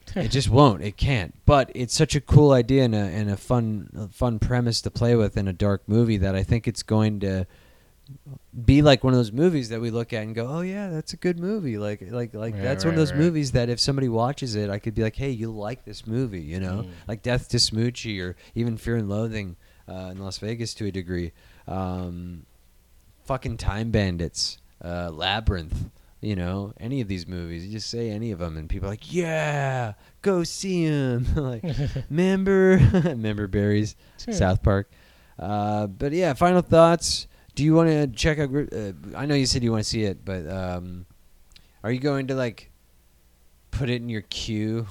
It just won't. It can't. But it's such a cool idea and a, and a fun a fun premise to play with in a dark movie that I think it's going to be like one of those movies that we look at and go, "Oh yeah, that's a good movie." Like like like Right, that's one of right, those right. movies that if somebody watches it, I could be like, "Hey, you like this movie?" You know, Mm. like Death to Smoochie or even Fear and Loathing uh, in Las Vegas to a degree. Um, fucking Time Bandits, uh, Labyrinth. You know, any of these movies, you just say any of them, and people are like, "Yeah, go see them." Like, member, member berries, Sure. South Park. Uh, but yeah, final thoughts. Do you want to check out? Gr- Uh, I know you said you want to see it, but um, are you going to like put it in your queue?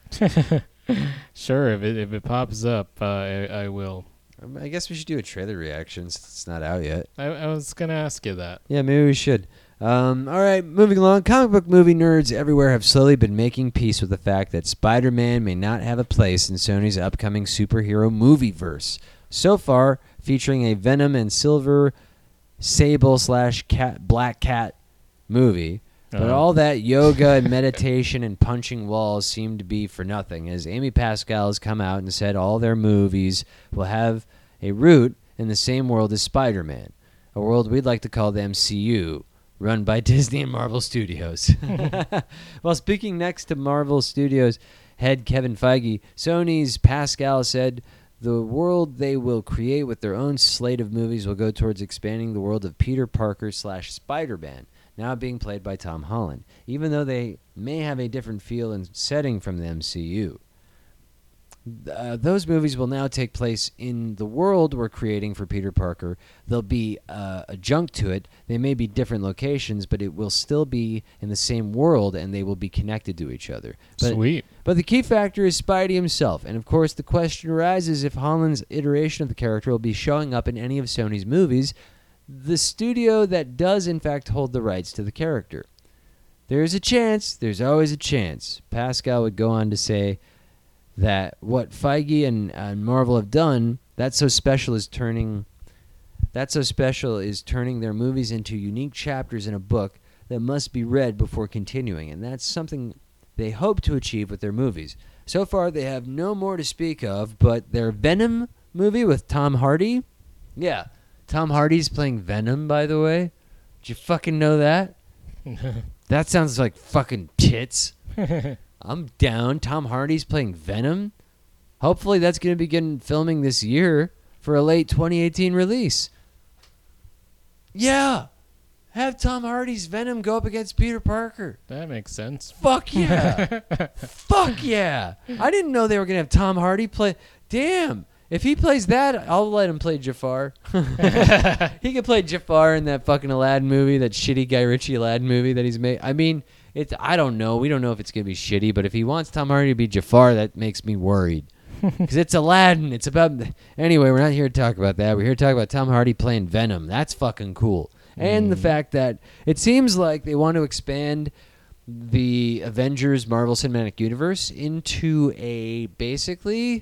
Sure, if it if it pops up, uh, I, I will. Um, I guess we should do a trailer reaction since it's not out yet. I, I was gonna ask you that. Yeah, maybe we should. Um, all right, moving along. Comic book movie nerds everywhere have slowly been making peace with the fact that Spider-Man may not have a place in Sony's upcoming superhero movie verse. So far, featuring a Venom and Silver Sable slash cat Black Cat movie. But Uh-huh. all that yoga and meditation and punching walls seem to be for nothing, as Amy Pascal has come out and said all their movies will have a root in the same world as Spider-Man, a world we'd like to call the M C U, run by Disney and Marvel Studios. Well, speaking next to Marvel Studios head Kevin Feige, Sony's Pascal said the world they will create with their own slate of movies will go towards expanding the world of Peter Parker slash Spider-Man, now being played by Tom Holland, even though they may have a different feel and setting from the M C U. Uh, those movies will now take place in the world we're creating for Peter Parker. They'll be uh, adjunct to it. They may be different locations, but it will still be in the same world, and they will be connected to each other. But, Sweet. But the key factor is Spidey himself, and of course the question arises if Holland's iteration of the character will be showing up in any of Sony's movies, the studio that does in fact hold the rights to the character. There's a chance, there's always a chance. Pascal would go on to say that what Feige and, and Marvel have done, that's so special is turning that's so special is turning their movies into unique chapters in a book that must be read before continuing, and that's something they hope to achieve with their movies. So far they have no more to speak of, but their Venom movie with Tom Hardy, yeah, Tom Hardy's playing Venom, by the way. Did you fucking know that? That sounds like fucking tits. I'm down. Tom Hardy's playing Venom. Hopefully that's going to begin filming this year for a late twenty eighteen release. Yeah. Have Tom Hardy's Venom go up against Peter Parker. That makes sense. Fuck yeah. Fuck yeah. I didn't know they were going to have Tom Hardy play. Damn. If he plays that, I'll let him play Jafar. He could play Jafar in that fucking Aladdin movie, that shitty Guy Ritchie Aladdin movie that he's made. I mean, it's I don't know. We don't know if it's going to be shitty, but if he wants Tom Hardy to be Jafar, that makes me worried. Because it's Aladdin. It's about... Anyway, we're not here to talk about that. We're here to talk about Tom Hardy playing Venom. That's fucking cool. And the fact that it seems like they want to expand the Avengers Marvel Cinematic Universe into a basically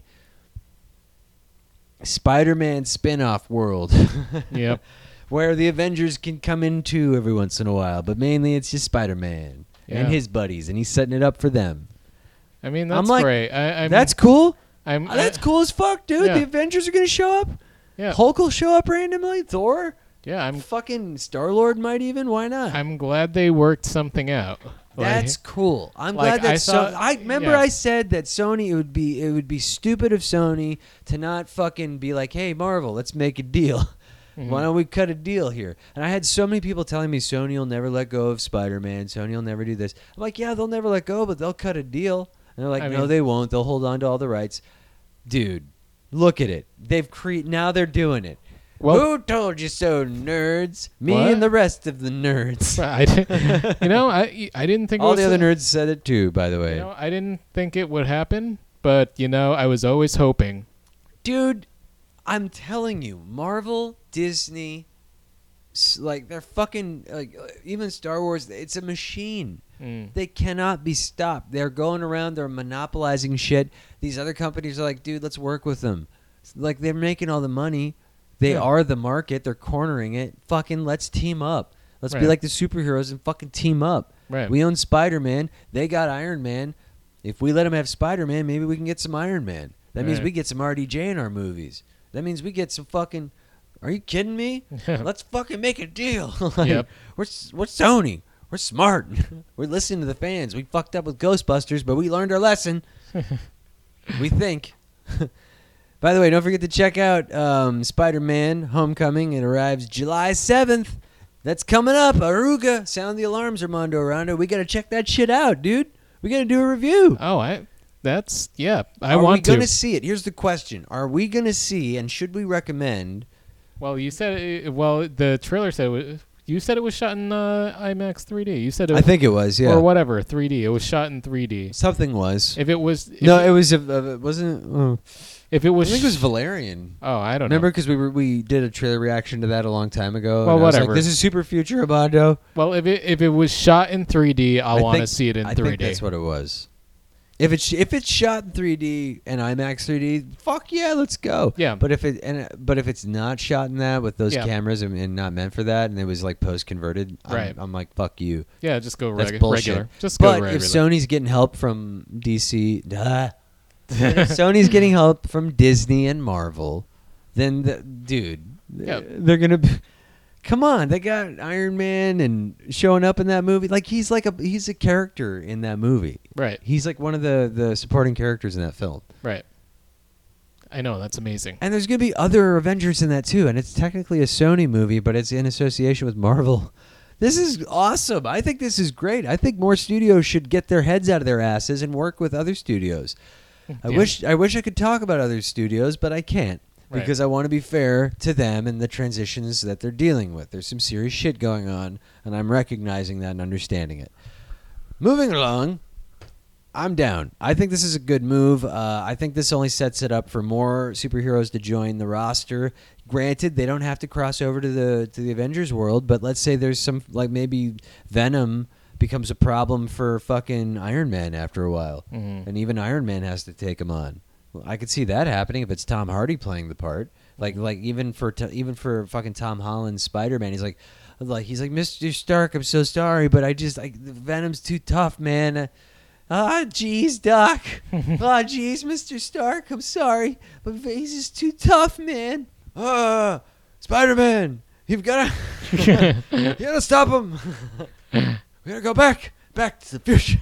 Spider-Man spin-off world. Yep. Where the Avengers can come into every once in a while, but mainly it's just Spider-Man Yeah. and his buddies, and he's setting it up for them. I mean, I'm that's like, great. I, I'm, That's cool. I'm, Uh, That's I- cool as fuck, dude. Yeah. The Avengers are gonna show up. Yeah. Hulk will show up randomly. Thor. Yeah, I'm. Fucking Star-Lord might even. Why not? I'm glad they worked something out. Like, That's cool. I'm like, glad that I so- thought- I remember yeah. I said that Sony it would be it would be stupid of Sony to not fucking be like, "Hey Marvel, let's make a deal. Mm-hmm. Why don't we cut a deal here?" And I had so many people telling me Sony will never let go of Spider-Man. Sony will never do this. I'm like, "Yeah, they'll never let go, but they'll cut a deal." And they're like, I "No, mean- they won't. They'll hold on to all the rights." Dude, look at it. They've cre- now they're doing it. Well- Who told you so, nerds? Me What? and the rest of the nerds. I did, you know, I I didn't think it All was the other nerds said it too, by the way. You know, I didn't think it would happen, but you know, I was always hoping. Dude, I'm telling you, Marvel, Disney, s- like they're fucking like uh, even Star Wars. It's a machine. Mm. They cannot be stopped. They're going around. They're monopolizing shit. These other companies are like, dude, let's work with them. Like they're making all the money. They Yeah. are the market. They're cornering it. Fucking let's team up. Let's be Right. like the superheroes and fucking team up. Right. We own Spider-Man. They got Iron Man. If we let him have Spider-Man, maybe we can get some Iron Man. That means Right. we get some R D J in our movies. That means we get some fucking. Are you kidding me? Let's fucking make a deal. Like, Yep. We're s- we're Sony. We're smart. We're listening to the fans. We fucked up with Ghostbusters, but we learned our lesson. We think. By the way, don't forget to check out um, Spider-Man: Homecoming. It arrives July seventh. That's coming up. Aruga, sound the alarms, Armando Aranda. We got to check that shit out, dude. We got to do a review. Oh, I. That's yeah. I Are want we going to. to see it? Here's the question: Are we going to see, and should we recommend? Well, you said. It, well, the trailer said. It was, you said it was shot in uh, IMAX three D. You said it I think it was, yeah. or whatever three D. It was shot in three D. Something was. If it was. If No, it, it was. A, a, it wasn't. Uh, if it I was. think it was Valerian. Oh, I don't Remember, know. because we were we did a trailer reaction to that a long time ago. Well, and I was whatever. Like, this is super future, Armando. Well, if it if it was shot in three D, I I want to think- see it in I three think D. that's what it was. If it's if it's shot in three D and IMAX three D, fuck yeah, let's go. Yeah. But if it and but if it's not shot in that with those Yeah. cameras and, and not meant for that, and it was like post converted, Right. I'm, I'm like fuck you. Yeah, just go That's regu- bullshit. regular. Just go But regular. if Sony's getting help from D C, duh, if Sony's getting help from Disney and Marvel, then the, dude, Yeah. they're gonna. Be, come on, they got Iron Man and showing up in that movie. Like he's like a he's a character in that movie. Right. He's like one of the the supporting characters in that film. Right. I know, that's amazing. And there's gonna be other Avengers in that too. And it's technically a Sony movie, but it's in association with Marvel. This is awesome. I think this is great. I think more studios should get their heads out of their asses and work with other studios. I Yeah. wish I wish I could talk about other studios, but I can't. Right. Because I want to be fair to them and the transitions that they're dealing with. There's some serious shit going on, and I'm recognizing that and understanding it. Moving along, I'm down. I think this is a good move. Uh, I think this only sets it up for more superheroes to join the roster. Granted, they don't have to cross over to the to the Avengers world, but let's say there's some, like maybe Venom becomes a problem for fucking Iron Man after a while, Mhm. and even Iron Man has to take him on. I could see that happening if it's Tom Hardy playing the part. Like, like even for t- even for fucking Tom Holland's Spider-Man, he's like, like he's like, Mister Stark, I'm so sorry, but I just like Venom's too tough, man. Ah, jeez, Doc. Ah, jeez, Mister Stark, I'm sorry, but he's just too tough, man. Ah, Spider-Man, you've got to, you gotta stop him. We gotta go back, back to the future.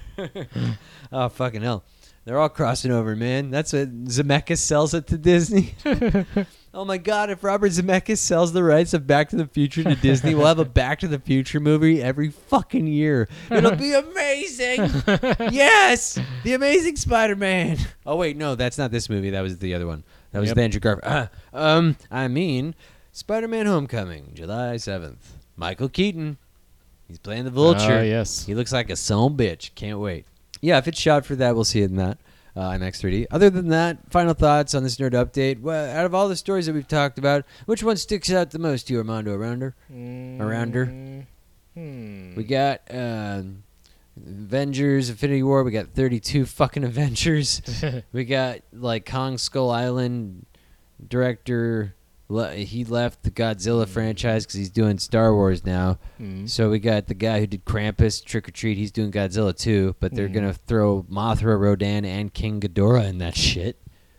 Oh, fucking hell. They're all crossing over, man. That's what Zemeckis sells it to Disney. Oh my God! If Robert Zemeckis sells the rights of Back to the Future to Disney, we'll have a Back to the Future movie every fucking year. It'll be amazing. Yes, the Amazing Spider-Man. Oh wait, no, that's not this movie. That was the other one. That was Yep. the Andrew Garfield. Uh, um, I mean, Spider-Man: Homecoming, July seventh. Michael Keaton. He's playing the Vulture. Ah, yes. He looks like a son bitch. Can't wait. Yeah, if it's shot for that, we'll see it in that uh, IMAX three D. Other than that, final thoughts on this nerd update. Well, out of all the stories that we've talked about, which one sticks out the most to you, Armando Arounder? Arounder? Hmm. We got um, Avengers, Infinity War. We got thirty-two fucking Avengers. We got like Kong Skull Island director. Le- he left the Godzilla franchise because he's doing Star Wars now. Hmm. So we got the guy who did Krampus, Trick or Treat. He's doing Godzilla too, but they're Mhm. gonna throw Mothra, Rodan, and King Ghidorah in that shit.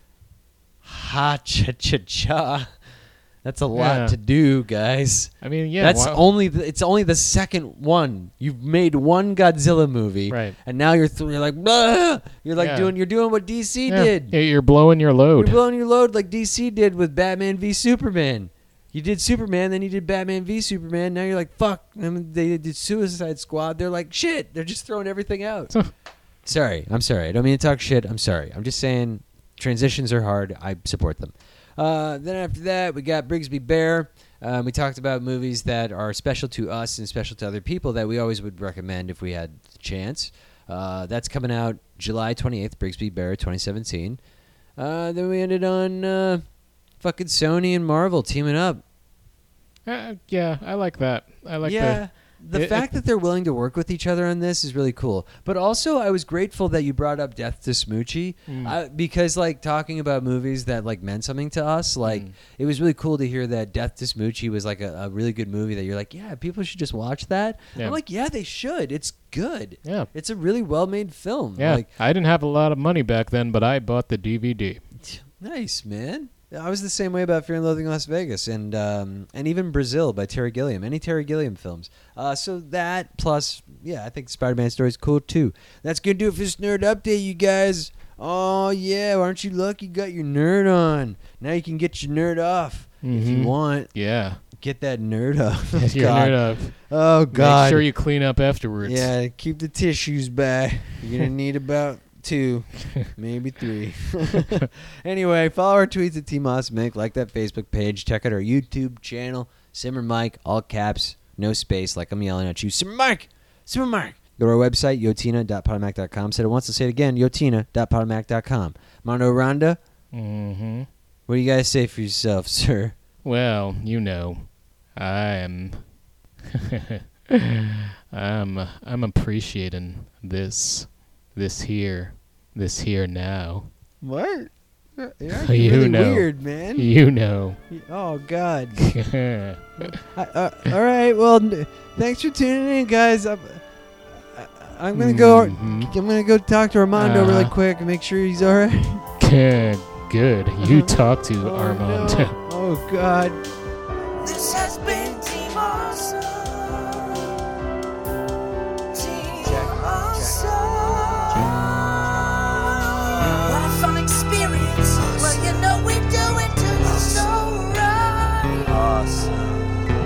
Ha cha cha cha. That's a lot Yeah. to do, guys. I mean, yeah. That's why- only the, it's only the second one. You've made one Godzilla movie, Right. and now you're th- you're like "Blah!" You're like Yeah. doing you're doing what D C Yeah. did. Yeah, you're blowing your You're load. blowing your load like D C did with Batman v Superman. You did Superman, then you did Batman v Superman. Now you're like, fuck. I mean, they did Suicide Squad. They're like, shit. They're just throwing everything out. Sorry. I'm sorry. I don't mean to talk shit. I'm sorry. I'm just saying transitions are hard. I support them. Uh, then after that, we got Brigsby Bear. Um, we talked about movies that are special to us and special to other people that we always would recommend if we had the chance. Uh, that's coming out July twenty-eighth, Brigsby Bear twenty seventeen. Uh, then we ended on uh, fucking Sony and Marvel teaming up. Uh, yeah, I like that. I like yeah, the It- fact it- that they're willing to work with each other on this is really cool. But also, I was grateful that you brought up Death to Smoochie Mm. uh, because, like, talking about movies that like meant something to us, like, Mm. it was really cool to hear that Death to Smoochie was like a, a really good movie that you're like, yeah, people should just watch that. Yeah. I'm like, yeah, they should. It's good. Yeah. It's a really well made film. Yeah, Like, I didn't have a lot of money back then, but I bought the D V D. nice, man. I was the same way about Fear and Loathing in Las Vegas and um, and even Brazil by Terry Gilliam. Any Terry Gilliam films. Uh, so that plus, yeah, I think the Spider-Man story is cool too. That's gonna do it for this nerd update, you guys. Oh yeah, aren't you lucky you got your nerd on? Now you can get your nerd off if you Mhm. want. Yeah. Get that nerd off. Get your God. nerd up. Oh God. Make sure you clean up afterwards. Yeah, keep the tissues back. You're gonna need about two, maybe three. Anyway, follow our tweets at T Moss Mick, like that Facebook page, check out our YouTube channel, Simmer Mike, all caps, no space, like I'm yelling at you. Simmer Mike! Simmer Mike! Go to our website, yotina dot podomac dot com. Said it once, to say it again, yotina dot podomac dot com. Mondo Rhonda, Mm-hmm. what do you guys say for yourself, sir? Well, you know, I'm, I'm, I'm appreciating this, this here, this here now. What? You're You really know. weird, man. You know. Oh, God. I, uh, all right. Well, n- thanks for tuning in, guys. I'm, I, I'm gonna go. Mhm. I'm gonna go talk to Armando really Uh-huh. quick and make sure he's all right. Good. You talk to Oh, Armand. no. Oh God. This has been Team Awesome. Team Awesome. What a fun experience. Well, you know we do it to so right. Awesome.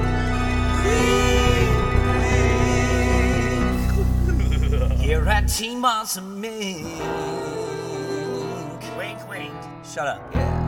Here at Team Awesome Mink. Wink, wink. Shut up. Yeah.